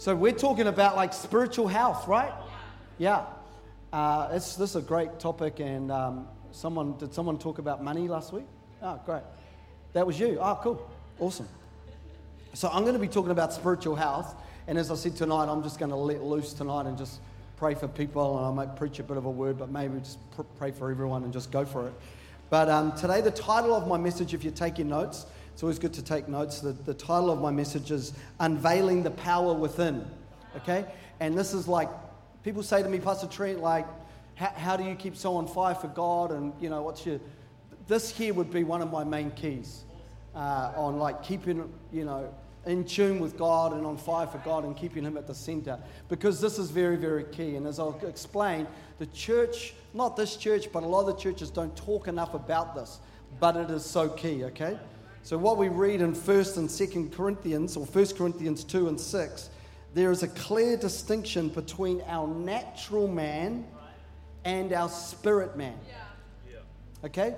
So we're talking about like spiritual health, right? Yeah. This is a great topic, and did someone talk about money last week? Oh, great. That was you. Oh, cool. Awesome. So I'm going to be talking about spiritual health, and as I said tonight, I'm just going to let loose tonight and just pray for people, and I might preach a bit of a word, but maybe just pray for everyone and just go for it. But today, the title of my message, if you're taking notes, it's always good to take notes. The title of my message is Unveiling the Power Within, okay? And this is like, people say to me, Pastor Trent, like, how do you keep so on fire for God? And, you know, this here would be one of my main keys on, like, keeping, you know, in tune with God and on fire for God and keeping Him at the center. Because this is very, very key. And as I'll explain, the church, not this church, but a lot of the churches don't talk enough about this. But it is so key, okay? So what we read in 1st and 2nd Corinthians, or 1 Corinthians 2 and 6, there is a clear distinction between our natural man and our spirit man. Okay?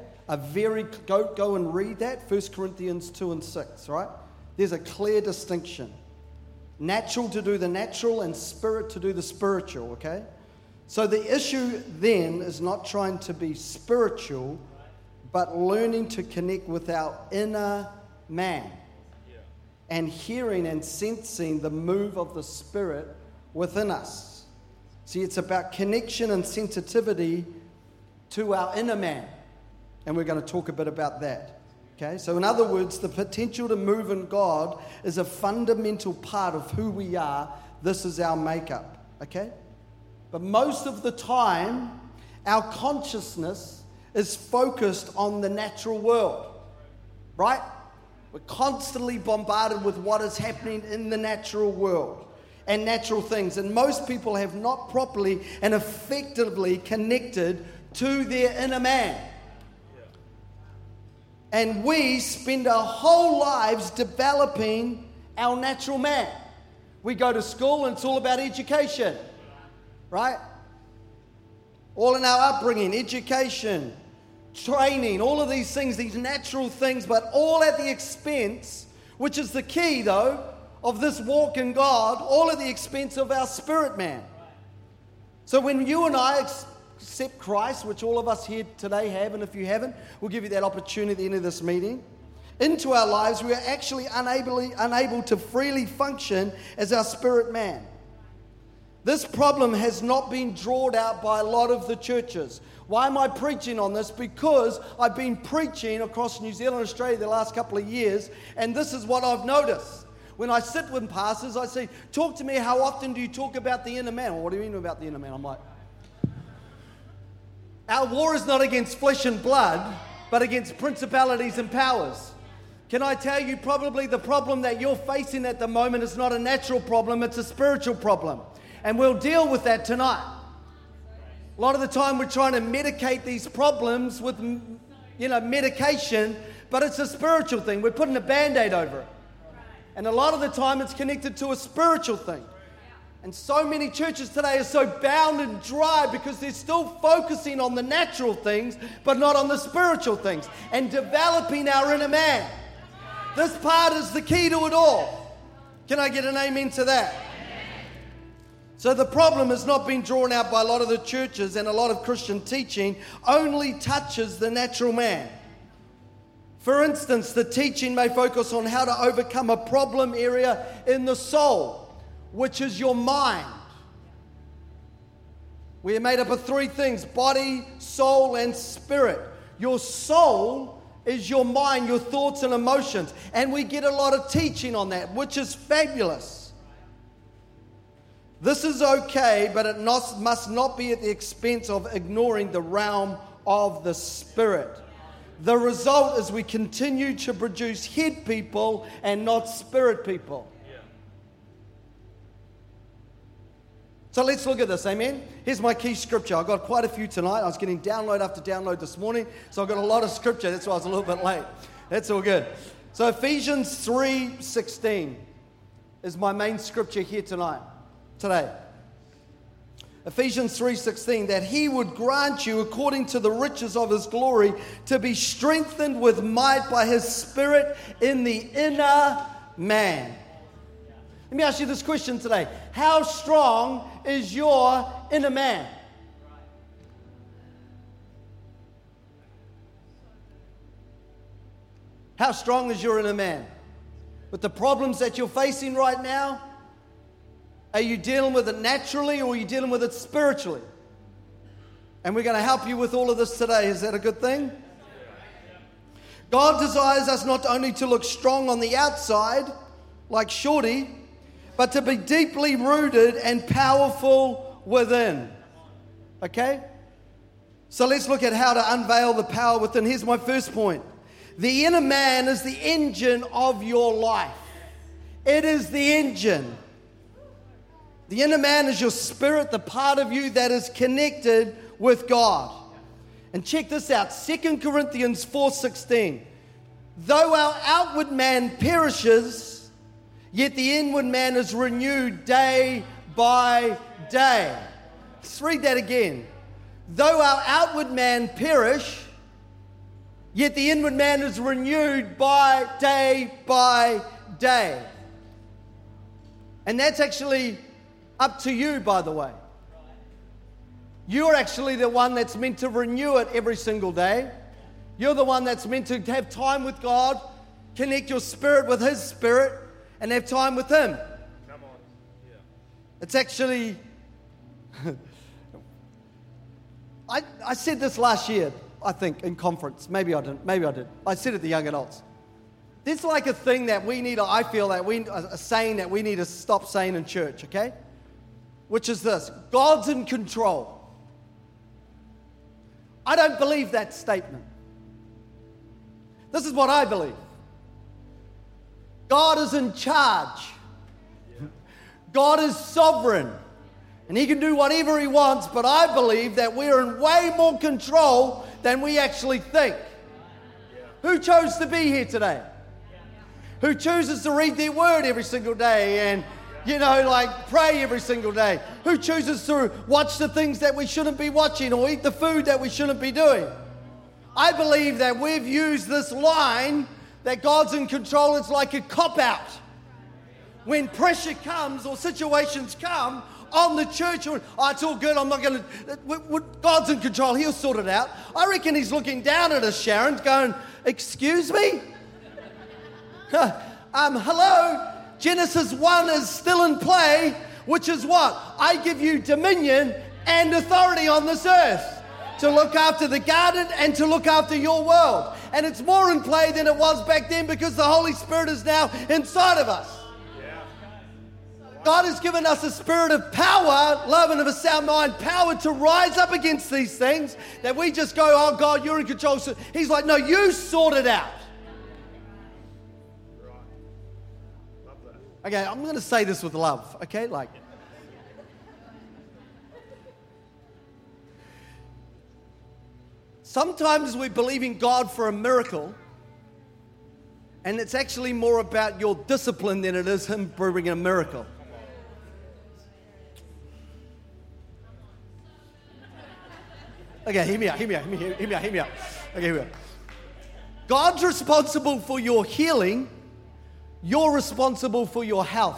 Go and read that, 1 Corinthians 2 and 6, right? There's a clear distinction. Natural to do the natural and spirit to do the spiritual, okay? So the issue then is not trying to be spiritual, but learning to connect with our inner man and hearing and sensing the move of the Spirit within us. See, it's about connection and sensitivity to our inner man, and we're going to talk a bit about that. Okay, so in other words, the potential to move in God is a fundamental part of who we are. This is our makeup, okay? But most of the time, our consciousness is focused on the natural world, right? We're constantly bombarded with what is happening in the natural world and natural things. And most people have not properly and effectively connected to their inner man. And we spend our whole lives developing our natural man. We go to school and it's all about education, right? All in our upbringing, education, training, all of these things, these natural things, but all at the expense, which is the key though, of this walk in God, all at the expense of our spirit man. So when you and I accept Christ, which all of us here today have, and if you haven't, we'll give you that opportunity at the end of this meeting, into our lives, we are actually unable to freely function as our spirit man. This problem has not been drawn out by a lot of the churches. Why am I preaching on this? Because I've been preaching across New Zealand and Australia the last couple of years, and this is what I've noticed. When I sit with pastors, I say, talk to me, how often do you talk about the inner man? Well, what do you mean about the inner man? I'm like, our war is not against flesh and blood, but against principalities and powers. Can I tell you, probably the problem that you're facing at the moment is not a natural problem, it's a spiritual problem. And we'll deal with that tonight. A lot of the time we're trying to medicate these problems with, medication, but it's a spiritual thing. We're putting a Band-Aid over it. And a lot of the time it's connected to a spiritual thing. And so many churches today are so bound and dry because they're still focusing on the natural things, but not on the spiritual things, and developing our inner man. This part is the key to it all. Can I get an amen to that? So the problem has not been drawn out by a lot of the churches, and a lot of Christian teaching only touches the natural man. For instance, the teaching may focus on how to overcome a problem area in the soul, which is your mind. We are made up of three things: body, soul, and spirit. Your soul is your mind, your thoughts and emotions. And we get a lot of teaching on that, which is fabulous. This is okay, but it must not be at the expense of ignoring the realm of the spirit. The result is we continue to produce head people and not spirit people. So let's look at this, amen? Here's my key scripture. I've got quite a few tonight. I was getting download after download this morning, so I've got a lot of scripture. That's why I was a little bit late. That's all good. So Ephesians 3:16 is my main scripture here today. Ephesians 3:16, that He would grant you, according to the riches of His glory, to be strengthened with might by His Spirit in the inner man. Let me ask you this question today. How strong is your inner man? How strong is your inner man? With the problems that you're facing right now, are you dealing with it naturally or are you dealing with it spiritually? And we're going to help you with all of this today. Is that a good thing? God desires us not only to look strong on the outside, like Shorty, but to be deeply rooted and powerful within. Okay? So let's look at how to unveil the power within. Here's my first point. The inner man is the engine of your life. It is the engine. The inner man is your spirit, the part of you that is connected with God. And check this out, 2 Corinthians 4:16. Though our outward man perishes, yet the inward man is renewed day by day. Let's read that again. Though our outward man perish, yet the inward man is renewed by day. And that's actually up to you, by the way. You're actually the one that's meant to renew it every single day. You're the one that's meant to have time with God, connect your spirit with His Spirit, and have time with Him. Come on. Yeah. It's actually... I said this last year, I think, in conference. Maybe I didn't. Maybe I did. I said it to young adults. There's like a thing that we need, I feel that a saying that we need to stop saying in church, okay? Which is this: God's in control. I don't believe that statement. This is what I believe. God is in charge. God is sovereign. And He can do whatever He wants, but I believe that we're in way more control than we actually think. Who chose to be here today? Who chooses to read their word every single day and, pray every single day? Who chooses to watch the things that we shouldn't be watching or eat the food that we shouldn't be doing? I believe that we've used this line that God's in control. It's like a cop-out. When pressure comes or situations come on the church, it's all good, I'm not going to... God's in control, He'll sort it out. I reckon He's looking down at us, Sharon, going, excuse me? Hello? Genesis 1 is still in play, which is what? I give you dominion and authority on this earth to look after the garden and to look after your world. And it's more in play than it was back then because the Holy Spirit is now inside of us. God has given us a spirit of power, love, and of a sound mind, power to rise up against these things that we just go, oh God, you're in control. So He's like, no, you sort it out. Okay, I'm going to say this with love, okay? Sometimes we believe in God for a miracle, and it's actually more about your discipline than it is Him bringing a miracle. Okay, hear me out. Okay, here we go. God's responsible for your healing. You're responsible for your health.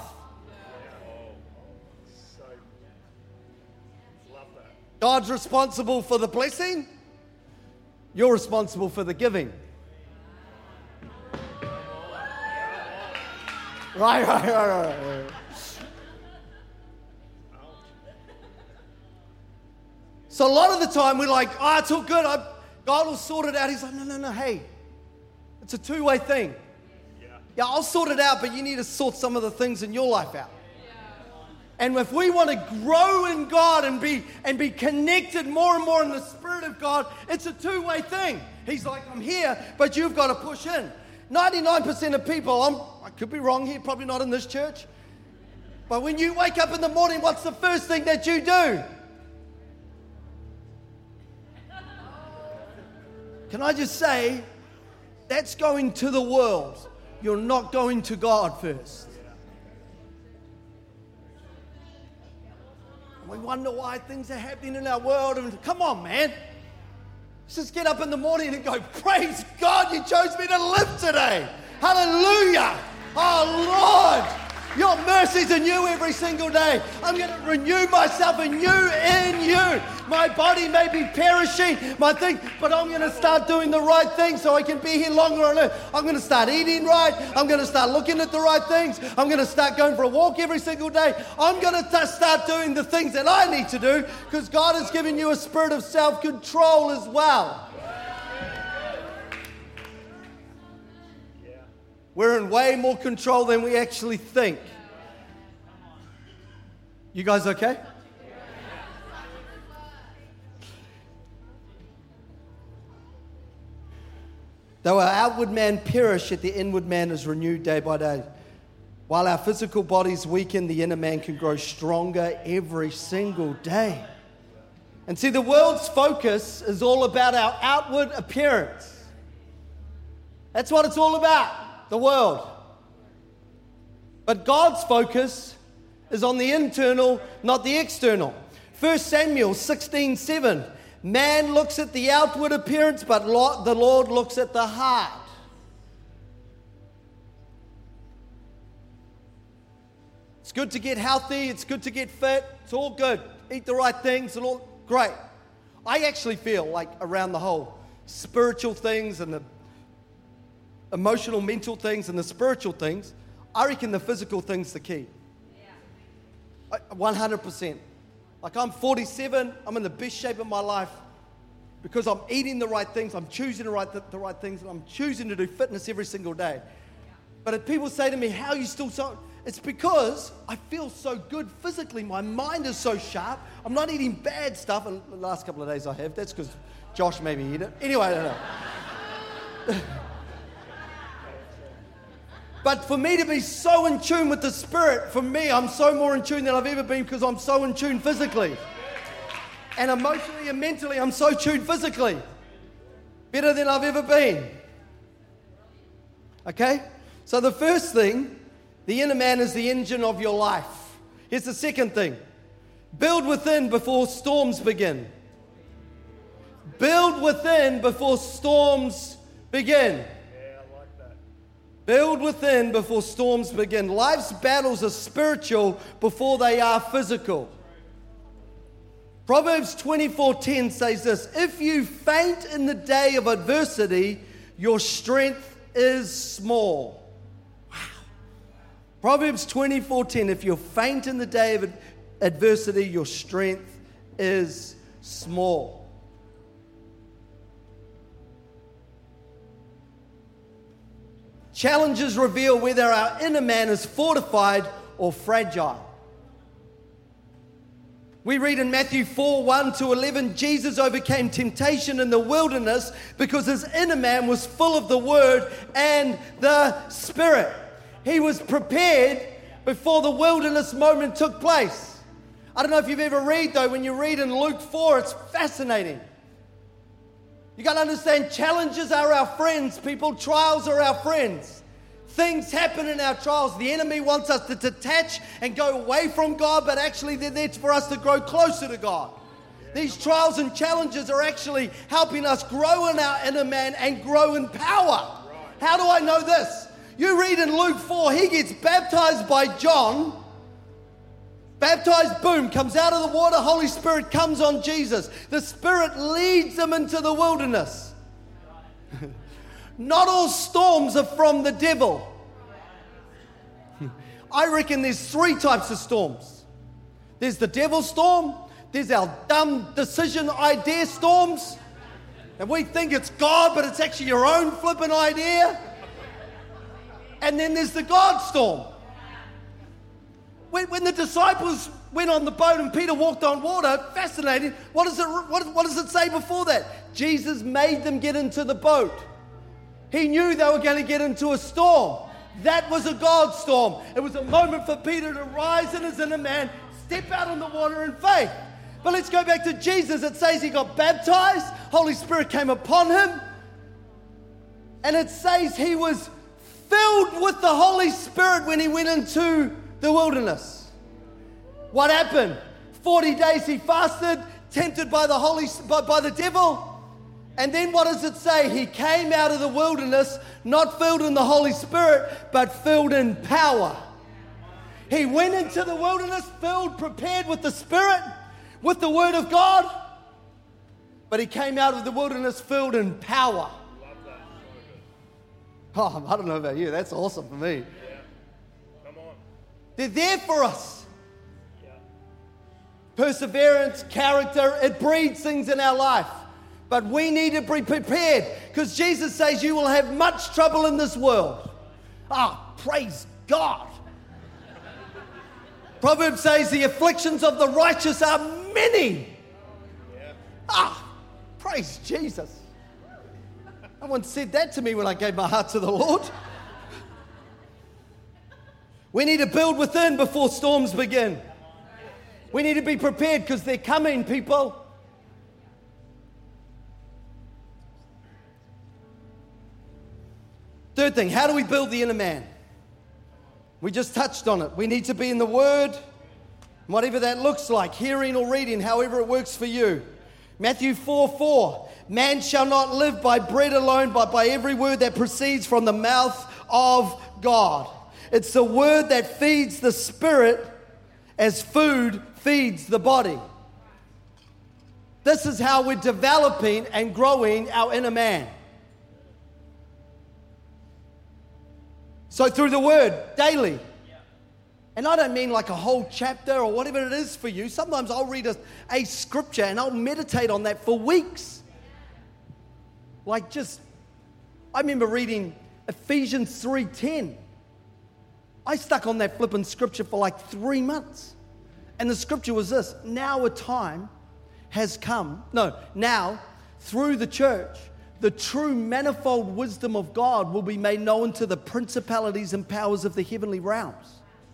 God's responsible for the blessing. You're responsible for the giving. Right. So a lot of the time we're like, oh, it's all good. God will sort it out. He's like, no, hey, it's a two-way thing. Yeah, I'll sort it out, but you need to sort some of the things in your life out. And if we want to grow in God and be connected more and more in the Spirit of God, it's a two-way thing. He's like, I'm here, but you've got to push in. 99% of people, I could be wrong here, probably not in this church, but when you wake up in the morning, what's the first thing that you do? Can I just say, that's going to the world. You're not going to God first. We wonder why things are happening in our world. And come on, man. Let's just get up in the morning and go, praise God, you chose me to live today. Hallelujah. Oh, Lord. Your mercies are new every single day. I'm going to renew myself anew in you. My body may be perishing, but I'm going to start doing the right thing so I can be here longer on earth. I'm going to start eating right. I'm going to start looking at the right things. I'm going to start going for a walk every single day. I'm going to start doing the things that I need to do because God has given you a spirit of self-control as well. We're in way more control than we actually think. You guys okay? Though our outward man perish, yet the inward man is renewed day by day. While our physical bodies weaken, the inner man can grow stronger every single day. And see, the world's focus is all about our outward appearance. That's what it's all about. The world. But God's focus is on the internal, not the external. 1 Samuel 16:7. Man looks at the outward appearance, but the Lord looks at the heart. It's good to get healthy. It's good to get fit. It's all good. Eat the right things and all great. I actually feel like around the whole spiritual things and the emotional, mental things and the spiritual things, I reckon the physical thing's the key. 100%. Like I'm 47, I'm in the best shape of my life because I'm eating the right things, I'm choosing the right things, and I'm choosing to do fitness every single day. But if people say to me, how are you still so... It's because I feel so good physically. My mind is so sharp. I'm not eating bad stuff. And the last couple of days I have. That's because Josh made me eat it. Anyway, I don't know. But for me to be so in tune with the Spirit, for me, I'm so more in tune than I've ever been because I'm so in tune physically. And emotionally and mentally, I'm so tuned physically. Better than I've ever been. Okay? So the first thing, the inner man is the engine of your life. Here's the second thing. Build within before storms begin. Build within before storms begin. Build within before storms begin. Life's battles are spiritual before they are physical. Proverbs 24:10 says this, if you faint in the day of adversity, your strength is small. Wow. Proverbs 24:10, if you faint in the day of adversity, your strength is small. Challenges reveal whether our inner man is fortified or fragile. We read in Matthew 4:1-11, Jesus overcame temptation in the wilderness because his inner man was full of the Word and the Spirit. He was prepared before the wilderness moment took place. I don't know if you've ever read, though, when you read in Luke 4, it's fascinating. You got to understand, challenges are our friends, people. Trials are our friends. Things happen in our trials. The enemy wants us to detach and go away from God, but actually they're there for us to grow closer to God. These trials and challenges are actually helping us grow in our inner man and grow in power. How do I know this? You read in Luke 4, he gets baptized by John. Baptized, boom, comes out of the water, Holy Spirit comes on Jesus. The Spirit leads him into the wilderness. Not all storms are from the devil. I reckon there's 3 types of storms. There's the devil storm, there's our dumb decision idea storms, and we think it's God, but it's actually your own flipping idea. And then there's the God storm. When the disciples went on the boat and Peter walked on water, fascinating. What does it say before that? Jesus made them get into the boat. He knew they were going to get into a storm. That was a God storm. It was a moment for Peter to rise in his inner man, step out on the water in faith. But let's go back to Jesus. It says he got baptized, Holy Spirit came upon him, and it says he was filled with the Holy Spirit when he went into the wilderness. What happened? 40 days he fasted, tempted by the devil. And then what does it say? He came out of the wilderness, not filled in the Holy Spirit, but filled in power. He went into the wilderness filled, prepared with the Spirit, with the Word of God, but he came out of the wilderness filled in power. Oh, I don't know about you. That's awesome for me. Yeah. Come on. They're there for us. Yeah. Perseverance, character, it breeds things in our life. But we need to be prepared because Jesus says you will have much trouble in this world. Praise God. Proverbs says the afflictions of the righteous are many. Yeah. Praise Jesus. No one said that to me when I gave my heart to the Lord. We need to build within before storms begin. We need to be prepared because they're coming, people. Third thing, how do we build the inner man? We just touched on it. We need to be in the Word, whatever that looks like, hearing or reading, however it works for you. Matthew 4:4, man shall not live by bread alone, but by every word that proceeds from the mouth of God. It's the word that feeds the spirit as food feeds the body. This is how we're developing and growing our inner man. So through the word, daily. And I don't mean like a whole chapter or whatever it is for you. Sometimes I'll read a scripture and I'll meditate on that for weeks. I remember reading Ephesians 3:10. I stuck on that flipping scripture for like 3 months. And the scripture was this: now a time has come. Now through the church, the true manifold wisdom of God will be made known to the principalities and powers of the heavenly realms.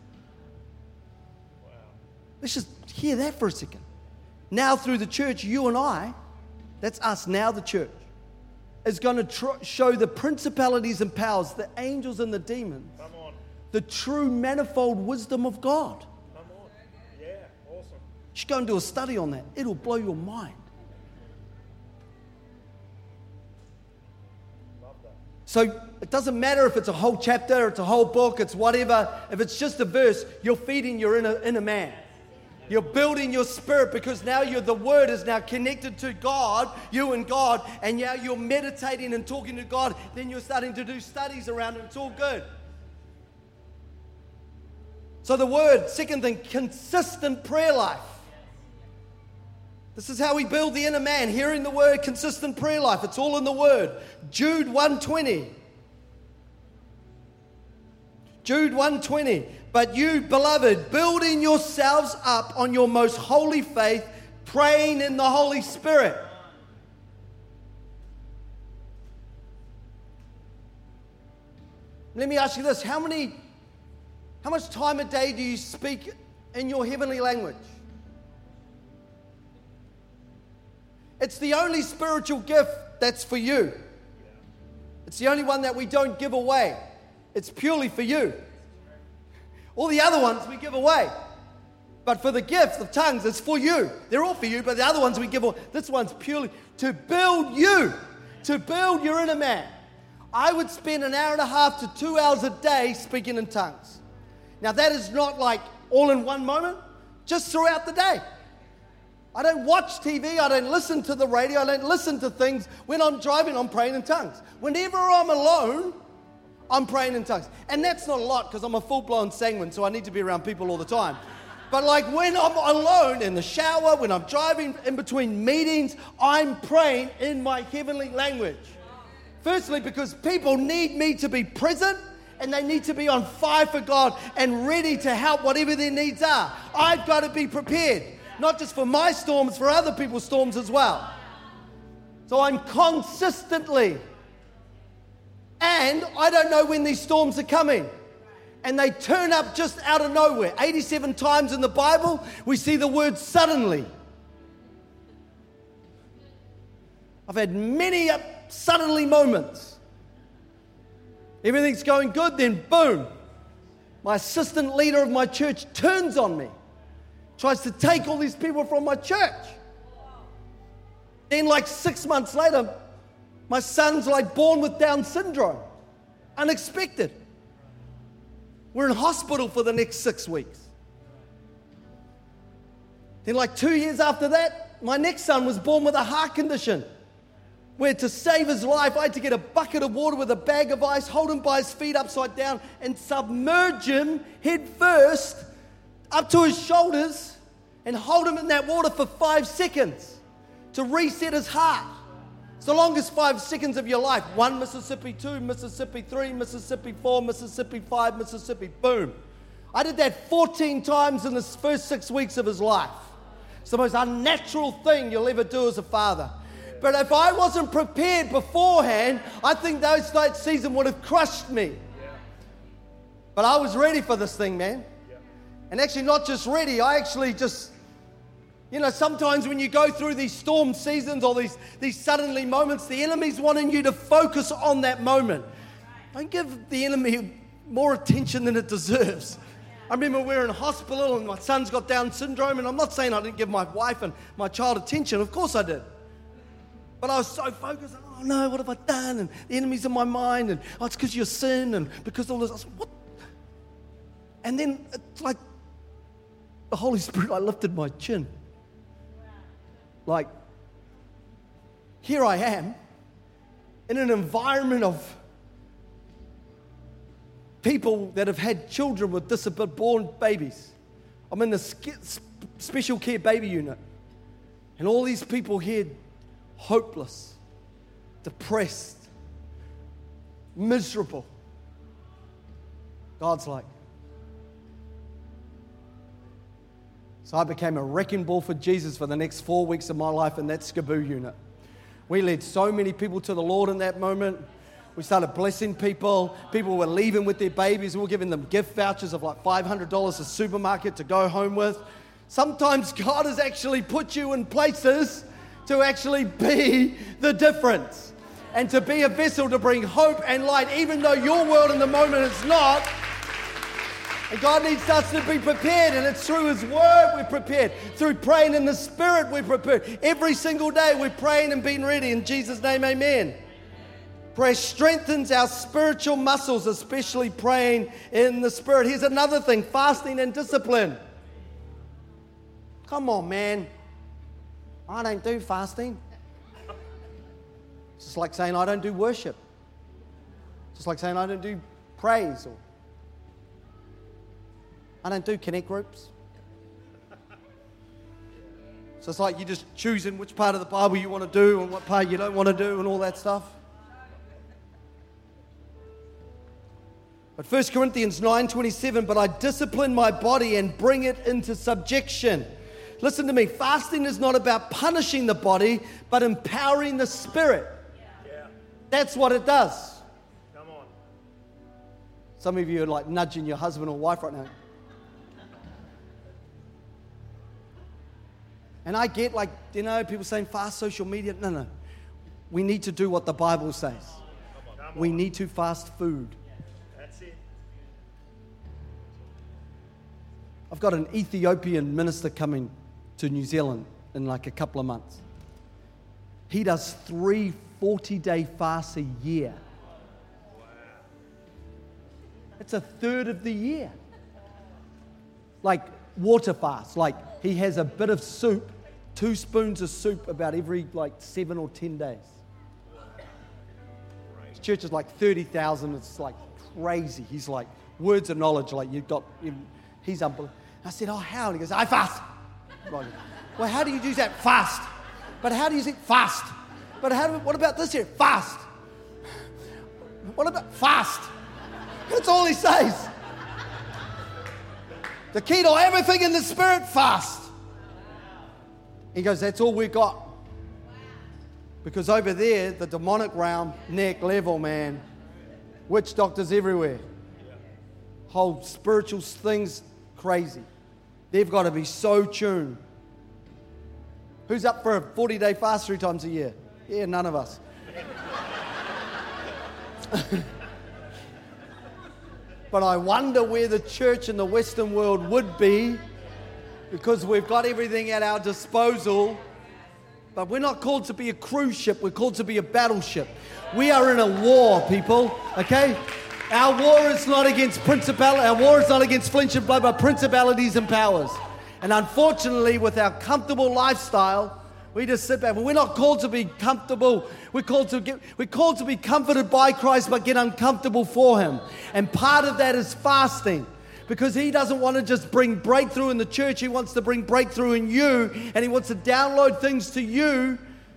Let's just hear that for a second. Now through the church, you and I, that's us now, the church, is going to show the principalities and powers, the angels and the demons, the true manifold wisdom of God. Come on. Yeah, awesome. You should go and do a study on that. It'll blow your mind. Love that. So it doesn't matter if it's a whole chapter, it's a whole book, it's whatever. If it's just a verse, you're feeding your inner man. You're building your spirit because now the word is now connected to God, you and God, and now you're meditating and talking to God. Then you're starting to do studies around it. It's all good. So the word, second thing, consistent prayer life. This is how we build the inner man, hearing the word, consistent prayer life. It's all in the word. Jude 1:20. Jude 1:20. But you, beloved, building yourselves up on your most holy faith, praying in the Holy Spirit. Let me ask you this. How much time a day do you speak in your heavenly language? It's the only spiritual gift that's for you. It's the only one that we don't give away. It's purely for you. All the other ones we give away. But for the gift of tongues, it's for you. They're all for you, but the other ones we give away. This one's purely to build you, to build your inner man. I would spend 1.5 hours to 2 hours a day speaking in tongues. Now that is not like all in one moment, just throughout the day. I don't watch TV, I don't listen to the radio, I don't listen to things. When I'm driving, I'm praying in tongues. Whenever I'm alone, I'm praying in tongues. And that's not a lot because I'm a full-blown sanguine, so I need to be around people all the time. But like when I'm alone in the shower, when I'm driving in between meetings, I'm praying in my heavenly language. Firstly, because people need me to be present and they need to be on fire for God and ready to help whatever their needs are. I've got to be prepared, not just for my storms, for other people's storms as well. So I'm consistently. And I don't know when these storms are coming. And they turn up just out of nowhere. 87 times in the Bible, we see the word suddenly. I've had many suddenly moments. Everything's going good, then boom. My assistant leader of my church turns on me. Tries to take all these people from my church. Then like 6 months later, my son's like born with Down syndrome. Unexpected. We're in hospital for the next 6 weeks. Then like 2 years after that, my next son was born with a heart condition, where to save his life, I had to get a bucket of water with a bag of ice, hold him by his feet upside down, and submerge him head first up to his shoulders and hold him in that water for 5 seconds to reset his heart. It's the longest 5 seconds of your life. 1 Mississippi, 2 Mississippi, 3 Mississippi, 4 Mississippi, 5 Mississippi, boom. I did that 14 times in the first 6 weeks of his life. It's the most unnatural thing you'll ever do as a father. But if I wasn't prepared beforehand, I think that season would have crushed me. But I was ready for this thing, man. And actually not just ready, I actually just, sometimes when you go through these storm seasons or these suddenly moments, the enemy's wanting you to focus on that moment. Don't give the enemy more attention than it deserves. I remember we were in hospital and my son's got Down syndrome, and I'm not saying I didn't give my wife and my child attention. Of course I did. But I was so focused, oh no, what have I done? And the enemy's in my mind, and it's because you're sin, and because all this. I said, what? And then it's like the Holy Spirit, I lifted my chin. Like, here I am in an environment of people that have had children with born babies. I'm in the special care baby unit. And all these people here, hopeless, depressed, miserable. God's like. So I became a wrecking ball for Jesus for the next 4 weeks of my life in that Skaboo unit. We led so many people to the Lord in that moment. We started blessing people. People were leaving with their babies. We were giving them gift vouchers of like $500 a supermarket to go home with. Sometimes God has actually put you in places to actually be the difference and to be a vessel to bring hope and light, even though your world in the moment is not. And God needs us to be prepared, and it's through His Word we're prepared. Through praying in the Spirit we're prepared. Every single day we're praying and being ready. In Jesus' name, amen. Prayer strengthens our spiritual muscles, especially praying in the Spirit. Here's another thing, fasting and discipline. Come on, man. I don't do fasting. It's just like saying I don't do worship. It's just like saying I don't do praise, or I don't do connect groups. So it's like you're just choosing which part of the Bible you want to do and what part you don't want to do and all that stuff. But 1 Corinthians 9:27, but I discipline my body and bring it into subjection. Listen to me, fasting is not about punishing the body, but empowering the spirit. Yeah. That's what it does. Come on. Some of you are like nudging your husband or wife right now. And I get people saying fast social media. No. We need to do what the Bible says. We need to fast food. That's it. I've got an Ethiopian minister coming to New Zealand in like a couple of months. He does 3 40-day fasts a year. It's a third of the year. Like water fast. Like he has a bit of soup, 2 spoons of soup about every 7 or 10 days. His church is like 30,000. It's like crazy. He's like words of knowledge. Like he's unbelievable. I said, oh, how? And he goes, I fast. Like, well, how do you do that? Fast. But how do you say fast? But what about this here? Fast. What about fast? That's all he says. The key to everything in the Spirit, fast. He goes, that's all we got. Because over there, the demonic realm, neck level, man. Witch doctors everywhere. Whole spiritual things, crazy. They've got to be so tuned. Who's up for a 40-day fast 3 times a year? Yeah, none of us. But I wonder where the church in the Western world would be, because we've got everything at our disposal. But we're not called to be a cruise ship. We're called to be a battleship. We are in a war, people, okay? Our war is not against principalities. Our war is not against flesh and blood, but principalities and powers. And unfortunately, with our comfortable lifestyle, we just sit back. But we're not called to be comfortable. We're called to be comforted by Christ, but get uncomfortable for Him. And part of that is fasting. Because He doesn't want to just bring breakthrough in the church. He wants to bring breakthrough in you. And He wants to download things to you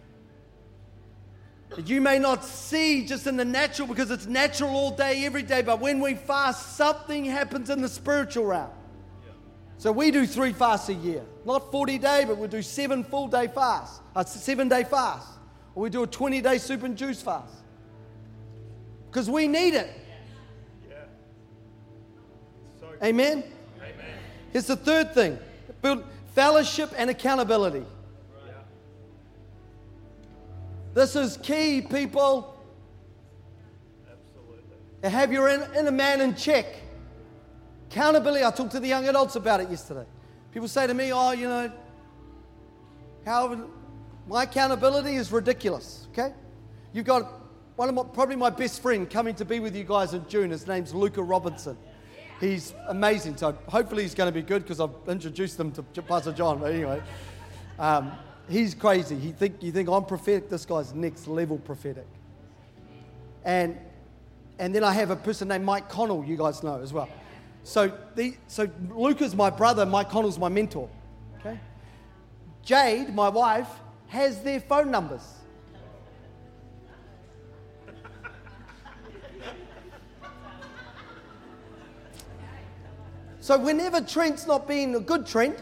that you may not see just in the natural, because it's natural all day, every day. But when we fast, something happens in the spiritual realm. So we do 3 fasts a year. Not 40-day, but we do 7 full-day fasts. A 7-day fast. Or we do a 20-day soup and juice fast. Because we need it. Amen? Amen. Here's the third thing. Build fellowship and accountability. This is key, people. Absolutely. To have your inner man in check. Accountability. I talked to the young adults about it yesterday. People say to me, my accountability is ridiculous. Okay? You've got probably my best friend coming to be with you guys in June. His name's Luca Robinson. He's amazing. So hopefully he's going to be good, because I've introduced them to Pastor John. But anyway, he's crazy. You think I'm prophetic? This guy's next level prophetic. And then I have a person named Mike Connell, you guys know as well. So Luca's my brother, Mike Connell's my mentor. Okay. Jade, my wife, has their phone numbers. So whenever Trent's not being a good Trent,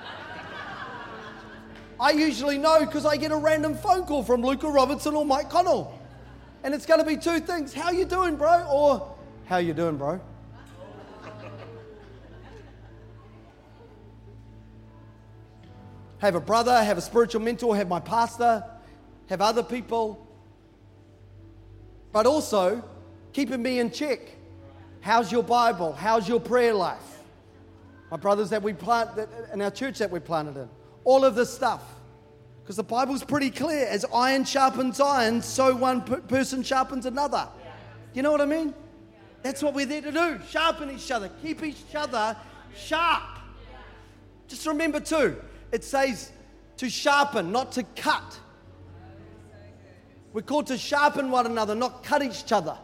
I usually know, because I get a random phone call from Luca Robinson or Mike Connell. And it's going to be 2 things. How you doing, bro? Or, how you doing, bro? Have a brother, have a spiritual mentor, have my pastor, have other people. But also, keeping me in check. How's your Bible? How's your prayer life? My brothers that we plant in our church that we planted in. All of this stuff. Because the Bible's pretty clear. As iron sharpens iron, so one person sharpens another. You know what I mean? That's what we're there to do. Sharpen each other. Keep each other sharp. Just remember too, it says to sharpen, not to cut. We're called to sharpen one another, not cut each other.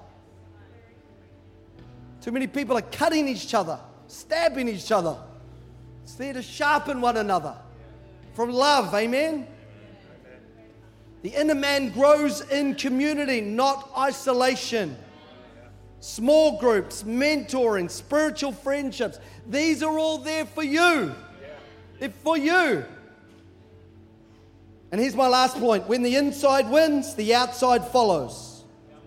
Too many people are cutting each other, stabbing each other. It's there to sharpen one another from love, amen? The inner man grows in community, not isolation. Small groups, mentoring, spiritual friendships. These are all there for you. They're for you. And here's my last point. When the inside wins, the outside follows.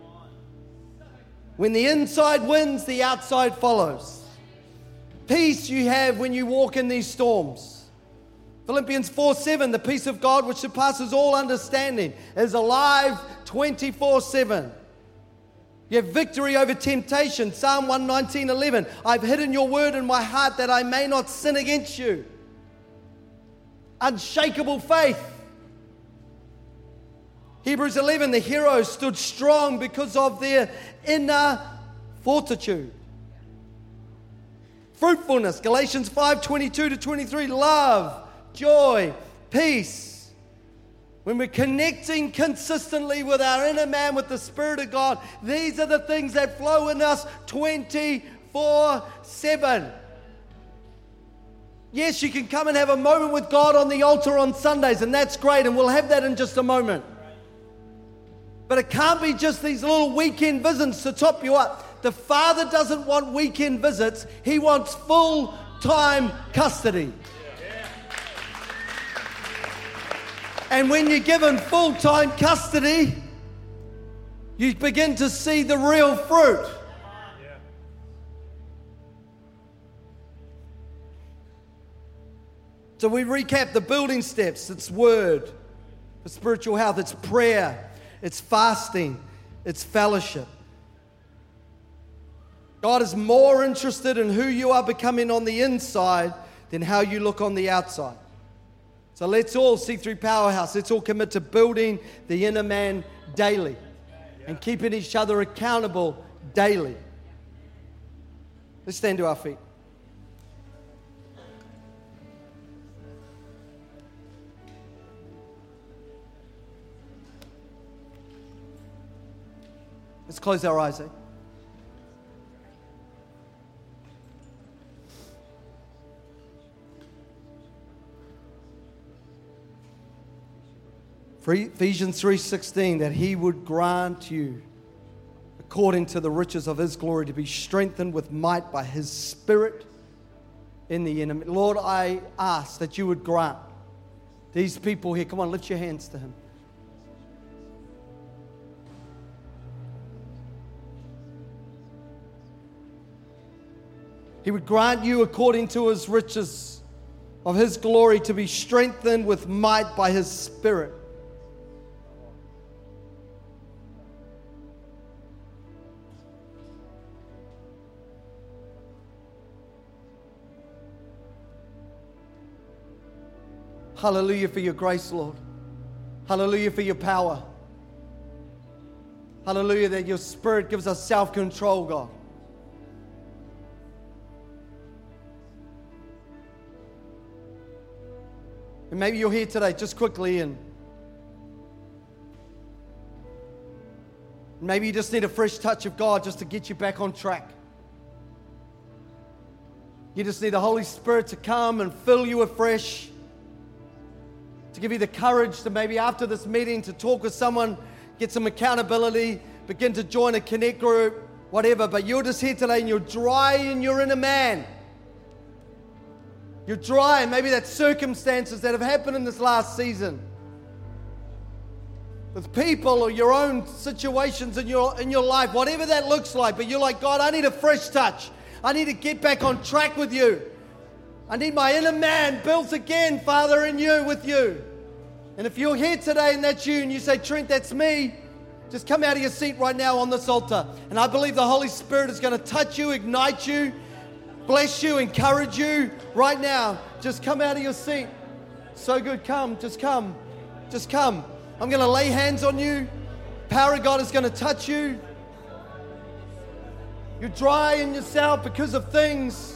When the inside wins, the outside follows. Peace you have when you walk in these storms. Philippians 4:7, the peace of God which surpasses all understanding is alive 24/7. You have victory over temptation. Psalm 119:11, I've hidden your word in my heart that I may not sin against you. Unshakable faith. Hebrews 11, the heroes stood strong because of their inner fortitude. Fruitfulness, Galatians 5:22-23, love, joy, peace. When we're connecting consistently with our inner man, with the Spirit of God, these are the things that flow in us 24/7. Yes, you can come and have a moment with God on the altar on Sundays, and that's great, and we'll have that in just a moment. But it can't be just these little weekend visits to top you up. The Father doesn't want weekend visits. He wants full-time custody. And when you're given full-time custody, you begin to see the real fruit. So we recap the building steps. It's word for spiritual health. It's prayer. It's fasting. It's fellowship. God is more interested in who you are becoming on the inside than how you look on the outside. So let's all, C3 Powerhouse, let's all commit to building the inner man daily and keeping each other accountable daily. Let's stand to our feet. Let's close our eyes. For Ephesians 3:16, that He would grant you, according to the riches of His glory, to be strengthened with might by His Spirit in the inner. Lord, I ask that you would grant these people here. Come on, lift your hands to Him. He would grant you, according to His riches of His glory, to be strengthened with might by His Spirit. Hallelujah for your grace, Lord. Hallelujah for your power. Hallelujah that your Spirit gives us self-control, God. And maybe you're here today, just quickly, and maybe you just need a fresh touch of God just to get you back on track. You just need the Holy Spirit to come and fill you afresh, to give you the courage to maybe after this meeting to talk with someone, get some accountability, begin to join a connect group, whatever. But you're just here today and you're dry in your inner man. You're dry, and maybe that's circumstances that have happened in this last season with people or your own situations in your life, whatever that looks like. But you're like, God, I need a fresh touch. I need to get back on track with you. I need my inner man built again, Father, in you, with you. And if you're here today and that's you, and you say, Trent, that's me, just come out of your seat right now on this altar. And I believe the Holy Spirit is going to touch you, ignite you, bless you, encourage you right now. Just come out of your seat. So good. Come. Just come. Just come. I'm going to lay hands on you. Power of God is going to touch you. You're dry in yourself because of things.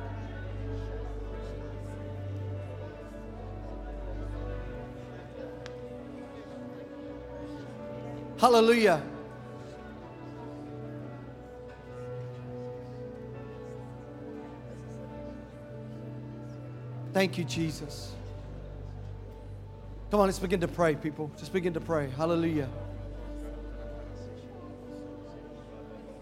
Hallelujah. Thank you, Jesus. Come on, let's begin to pray, people. Just begin to pray. Hallelujah.